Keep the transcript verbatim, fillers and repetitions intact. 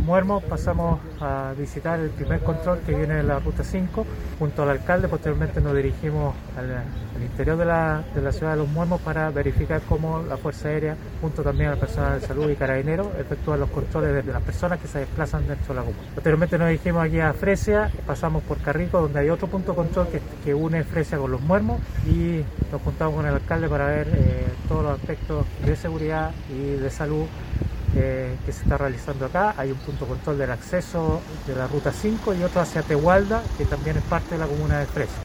Los Muermos pasamos a visitar el primer control que viene de la ruta cinco junto al alcalde. Posteriormente nos dirigimos al, al interior de la, de la ciudad de Los Muermos para verificar cómo la Fuerza Aérea, junto también al personal de salud y carabineros, efectúan los controles de las personas que se desplazan dentro de la comuna. Posteriormente nos dirigimos aquí a Fresia, pasamos por Carrico, donde hay otro punto de control que, que une Fresia con Los Muermos, y nos juntamos con el alcalde para ver eh, todos los aspectos de seguridad y de salud eh, que se está realizando acá. Hay un punto de control del acceso de la ruta cinco y otro hacia Tehualda, que también es parte de la comuna de Fresia.